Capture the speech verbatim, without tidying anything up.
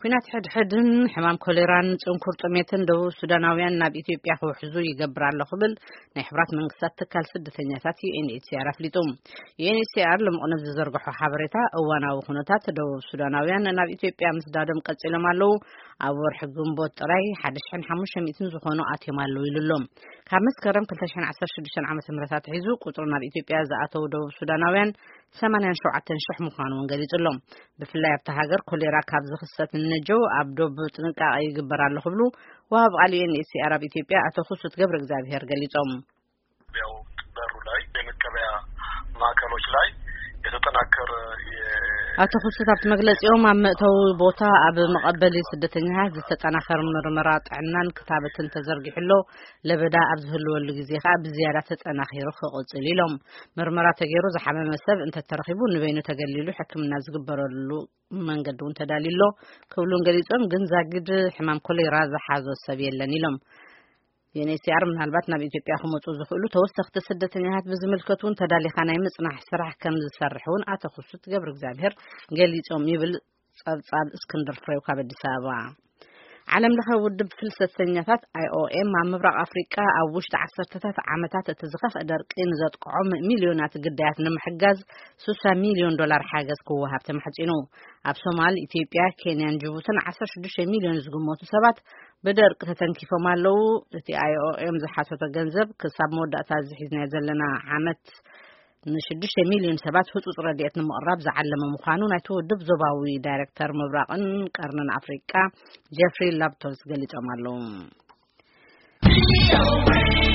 ኩናት ሕድ ሕድን ሕማም ኮሌራን ጽንኩር ጥሜትን ደቡብ ሱዳናውያን ናብ ኢትዮጵያ ክውሕዙ ይገብር ኣሎ ክብል ናይ ሕብራት መንግስታት ትካል ስደተኛታት ዩኤንኤችሲአር አፍሊጦም ዩኤንኤችሲአር ለመቕነብ ዝዘርግሖ ሓበሬታ እዋናዊ ኩነታት ደቡብ ሱዳናውያን ናብ ኢትዮጵያ ምስዳዶም ቀጽሎም ኣለዉ ኣብ ወርሒ ግንቦት ጥራይ one thousand five hundred ዝኾኑ ኣትዮም ኣለዉ ኢሉሎም ካብ መስከረም two thousand sixteen ዓመተ ምህረት ሒዙ ቁጥሩ ናብ ኢትዮጵያ ዝኣተው ደቡብ ሱዳናውያን eighty-seven thousand ምዃኑን ገሊጹሎም ብፍላይ ኣብታ ሃገር ኮሌራ ካብ ዝኽሰት ነጆ ኣብ ዶብ ጥንቃቄ ይግበር ኣሎ ክብሉ ወሃብ ቃል ዩኤንኤችሲአር ኣብ ኢትዮጵያ ኣቶ ክሱት ገብረ እግዚአብሔር ገሊጾም ያው በሩ ላይ የመቀበያ ማዕከሎች ላይ የተጠናከረ አቶ ክሱት ኣብ መግለጺኦም ኣብ መእተው ቦታ ኣብ መቀበሊ ስደተኛታት ዝተጠናከረ ምርመራ ጥዕናን ክታበትን ተዘርጊሕሎ ለበዳ ኣብ ዝህልወሉ ግዜ ከዓ ብዝያዳ ተጠናኺሩ ክቕጽል ኢሎም ምርመራ ተገይሩ ዝሓመመ ሰብ እንተተረኺቡ ንበይኑ ተገሊሉ ሕክምና ዝግበረሉ መንገዲ እውን ተዳሊሎ ክብሉን ገሊጾም ግን ዛግድ ሕማም ኮሌራ ዝሓዞ ሰብ የለን ኢሎም ዩኤንኤችሲአር ምናልባት ናብ ኢትዮጵያ ክመጹ ዝኽእሉ ተወሰኽቲ ስደተኛታት ብዝምልከቱን ተዳሊኻ ናይ ምጽናሕ ስራሕ ከም ዝሰርሑን አቶ ክሱት ገብረ እግዚአብሔር ገሊጾም ይብል ጸብጻብ እስክንድር ፍሬው ካብ አዲስ አበባ ዓለም ለኸ ውድብ ፍልሰተኛታት አይኦኤም ኣብ ምብራቕ አፍሪቃ ኣብ ውሽጢ ዓሰርተታት ዓመታት እትዝኸፍ ደርቂን ዘጥቅዖም ሚልዮናት ግዳያት ንምሕጋዝ sixty ሚልዮን ዶላር ሓገዝ ክወሃብ ተማሕጺኑ ኣብ ሶማል ኢትዮጵያ ኬንያን ጅቡቲን sixty-six ሚልዮን ዝግመቱ ሰባት በደርቅ ተተንኪፎም ኣለዉ እቲ አይኦኤም ዝሓሰተ ገንዘብ ክሳብ መወዳእታ ዝሒዝና ዘለና ዓመት ንስድስተ ሚልዮን ሰባት ህጹጽ ረድኤት ንምቕራብ ዝዓለመ ምዃኑ ናይቲ ውድብ ዞባዊ ዳይሬክተር ምብራቕን ቀርነን አፍሪቃ ጀፍሪ ላፕቶፕስ ገሊጾም ኣለዉ